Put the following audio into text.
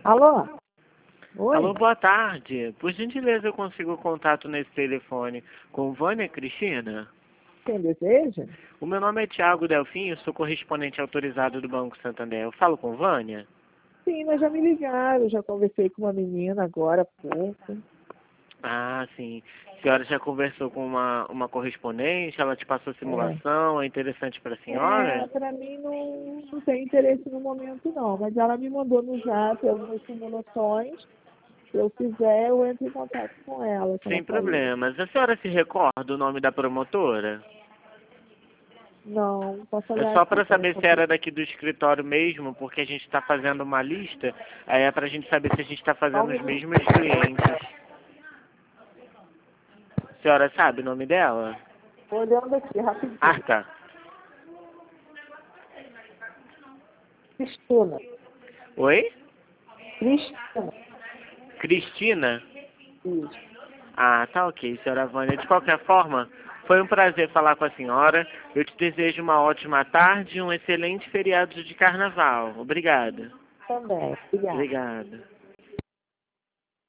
Alô? Oi? Alô, boa tarde. Por gentileza, eu consigo contato nesse telefone com Vânia Cristina? Quem deseja? O meu nome é Thiago Delfim, eu sou correspondente autorizado do Banco Santander. Eu falo com Vânia? Sim, mas já me ligaram, já conversei com uma menina agora há pouco. Ah, sim. A senhora já conversou com uma correspondente? Ela te passou simulação? É interessante para a senhora? Para mim não tem interesse no momento não, mas ela me mandou no zap algumas simulações. Se eu fizer, eu entro em contato com ela, que ela Sem falou. problemas. A senhora se recorda o nome da promotora? Não, posso É olhar só aqui, para pera saber só um se era pouquinho. daqui do escritório mesmo, porque a gente está fazendo uma lista, aí é para a gente saber se a gente está Só um fazendo os minuto. mesmos clientes. A senhora sabe o nome dela? Tô olhando aqui, rapidinho. Ah, tá. Cristina. Oi? Cristina. Cristina? Isso. Ah, tá ok, senhora Vânia. De qualquer forma, foi um prazer falar com a senhora. Eu te desejo uma ótima tarde e um excelente feriado de carnaval. Obrigada. Também. Obrigada. Obrigada.